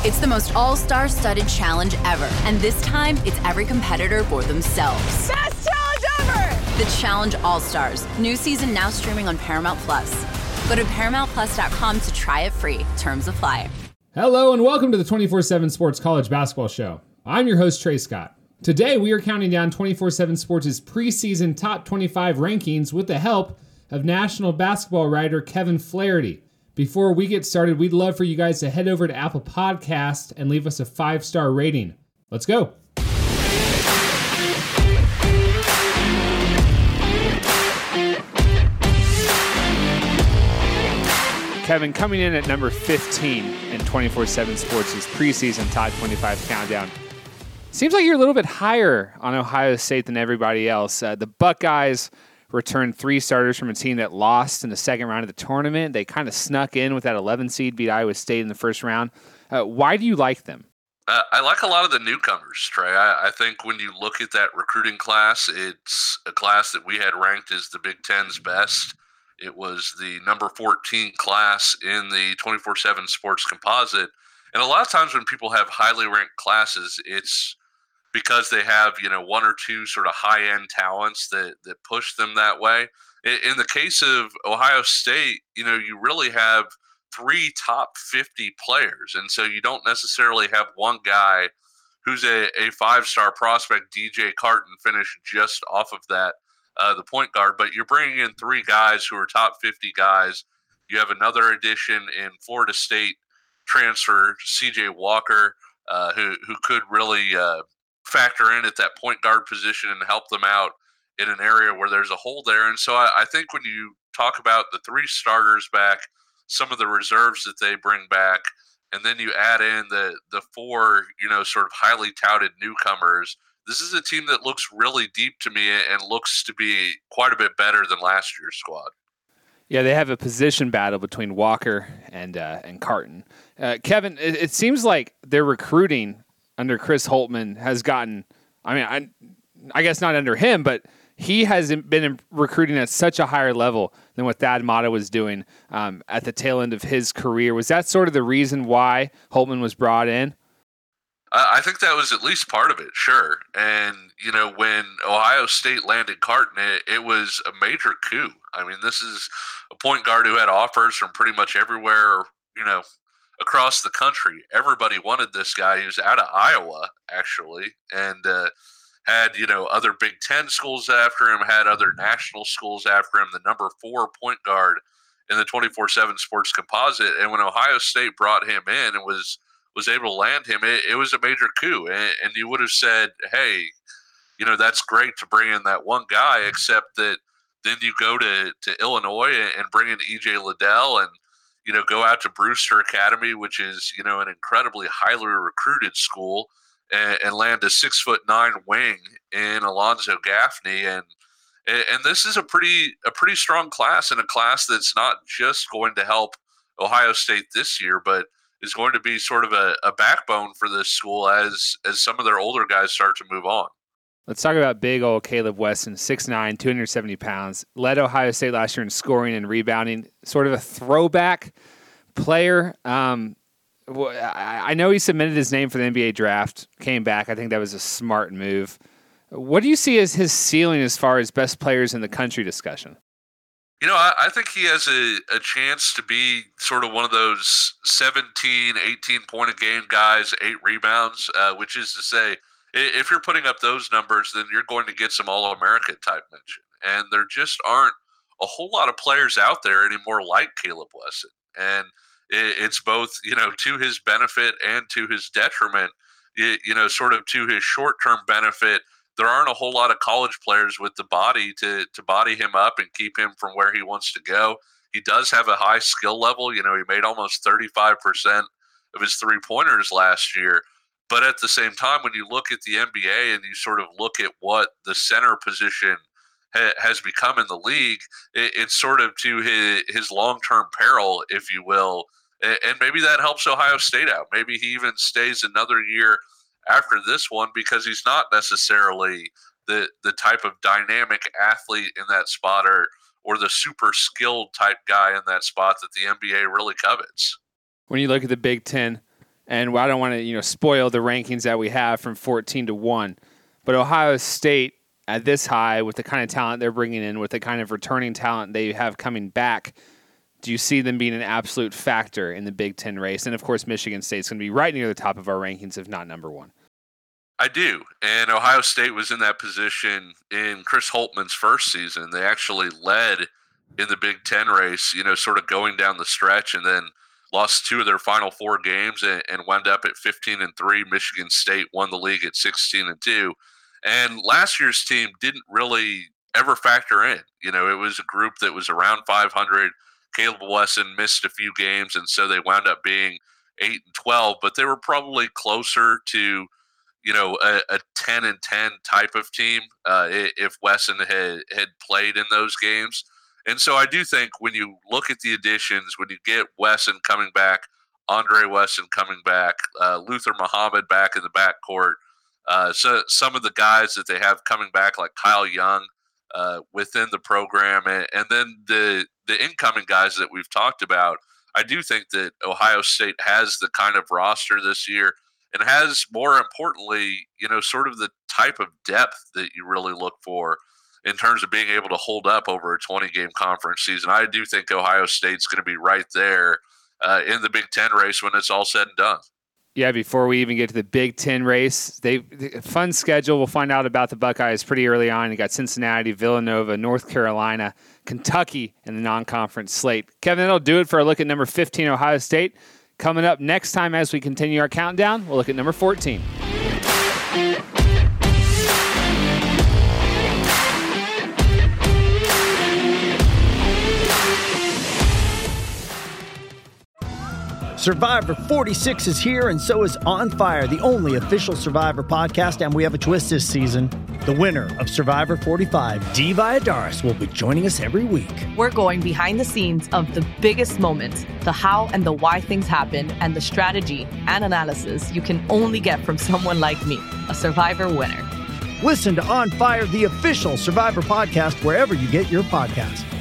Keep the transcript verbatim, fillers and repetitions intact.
It's the most all-star studded challenge ever, and this time, it's every competitor for themselves. Best challenge ever! The Challenge All-Stars. New season now streaming on Paramount Plus. Go to paramount plus dot com to try it free. Terms apply. Hello and welcome to the twenty-four seven Sports College Basketball Show. I'm your host, Trey Scott. Today, we are counting down twenty-four seven Sports' preseason top twenty-five rankings with the help of national basketball writer Kevin Flaherty. Before we get started, we'd love for you guys to head over to Apple Podcasts and leave us a five-star rating. Let's go. Kevin, coming in at number fifteen in twenty-four seven Sports' preseason top twenty-five countdown. Seems like you're a little bit higher on Ohio State than everybody else. Uh, the Buckeyes returned three starters from a team that lost in the second round of the tournament. They kind of snuck in with that eleven seed, beat Iowa State in the first round. Uh, why do you like them? Uh, I like a lot of the newcomers, Trey. I, I think when you look at that recruiting class, it's a class that we had ranked as the Big Ten's best. It was the number fourteen class in the twenty-four seven Sports Composite. And a lot of times when people have highly ranked classes, it's because they have, you know, one or two sort of high-end talents that, that push them that way. In, in the case of Ohio State, you know, you really have three top fifty players. And so you don't necessarily have one guy who's a, a five-star prospect. D J Carton finished just off of that, uh, the point guard. But you're bringing in three guys who are top fifty guys. You have another addition in Florida State transfer, C J Walker, uh, who, who could really uh, – factor in at that point guard position and help them out in an area where there's a hole there. And so I, I think when you talk about the three starters back, some of the reserves that they bring back, and then you add in the the four, you know, sort of highly touted newcomers, this is a team that looks really deep to me and looks to be quite a bit better than last year's squad. Yeah, they have a position battle between Walker and uh, and Carton. Uh, Kevin, it, it seems like their recruiting under Chris Holtmann has gotten, I mean, I, I guess not under him, but he has been recruiting at such a higher level than what Thad Matta was doing um, at the tail end of his career. Was that sort of the reason why Holtmann was brought in? I think that was at least part of it, sure. And, you know, when Ohio State landed Carton, it, it was a major coup. I mean, this is a point guard who had offers from pretty much everywhere, you know, across the country. Everybody wanted this guy. He was out of Iowa, actually, and uh, had, you know, other Big Ten schools after him, had other national schools after him, the number four point guard in the twenty-four seven Sports Composite. And when Ohio State brought him in and was was able to land him, it, it was a major coup. And, and you would have said, hey, you know, that's great to bring in that one guy, except that then you go to, to Illinois and bring in E J Liddell and, you know, go out to Brewster Academy, which is, you know, an incredibly highly recruited school, and, and land a six foot nine wing in Alonzo Gaffney. And, and this is a pretty, a pretty strong class, and a class that's not just going to help Ohio State this year, but is going to be sort of a, a backbone for this school as, as some of their older guys start to move on. Let's talk about big old Caleb Weston, six nine, two hundred seventy pounds. Led Ohio State last year in scoring and rebounding. Sort of a throwback player. Um, I know he submitted his name for the N B A draft, came back. I think that was a smart move. What do you see as his ceiling as far as best players in the country discussion? You know, I, I think he has a, a chance to be sort of one of those seventeen, eighteen point a game guys, eight rebounds, uh, which is to say, if you're putting up those numbers, then you're going to get some All-America type mention. And there just aren't a whole lot of players out there anymore like Caleb Weston. And it's both, you know, to his benefit and to his detriment. You know, sort of to his short-term benefit, there aren't a whole lot of college players with the body to, to body him up and keep him from where he wants to go. He does have a high skill level. You know, he made almost thirty-five percent of his three-pointers last year. But at the same time, when you look at the N B A and you sort of look at what the center position ha- has become in the league, it, it's sort of to his, his long-term peril, if you will. And, and maybe that helps Ohio State out. Maybe he even stays another year after this one because he's not necessarily the the type of dynamic athlete in that spot or, or the super skilled type guy in that spot that the N B A really covets. When you look at the Big Ten, and I don't want to, you know, spoil the rankings that we have from fourteen to one, but Ohio State at this high with the kind of talent they're bringing in, with the kind of returning talent they have coming back, do you see them being an absolute factor in the Big Ten race? And of course, Michigan State's going to be right near the top of our rankings, if not number one. I do. And Ohio State was in that position in Chris Holtmann's first season. They actually led in the Big Ten race, you know, sort of going down the stretch, and then lost two of their final four games and, and wound up at fifteen and three. Michigan State won the league at sixteen and two. And last year's team didn't really ever factor in. You know, it was a group that was around five hundred. Caleb Wesson missed a few games, and so they wound up being eight and twelve. But they were probably closer to, you know, a, a ten and ten type of team uh, if Wesson had, had played in those games. And so I do think when you look at the additions, when you get Wesson coming back, Andre Wesson coming back, uh, Luther Muhammad back in the backcourt, Uh, so some of the guys that they have coming back, like Kyle Young, uh, within the program, and, and then the the incoming guys that we've talked about, I do think that Ohio State has the kind of roster this year, and has, more importantly, you know, sort of the type of depth that you really look for in terms of being able to hold up over a twenty-game conference season. I do think Ohio State's going to be right there uh, in the Big Ten race when it's all said and done. Yeah, before we even get to the Big Ten race, they fun schedule. We'll find out about the Buckeyes pretty early on. You got Cincinnati, Villanova, North Carolina, Kentucky, and the non-conference slate. Kevin, that'll do it for a look at number fifteen, Ohio State. Coming up next time as we continue our countdown, we'll look at number fourteen. Survivor forty-six is here, and so is On Fire, the only official Survivor podcast, and we have a twist this season. The winner of Survivor forty-five, Dee Valladares, will be joining us every week. We're going behind the scenes of the biggest moments, the how and the why things happen, and the strategy and analysis you can only get from someone like me, a Survivor winner. Listen to On Fire, the official Survivor podcast, wherever you get your podcasts.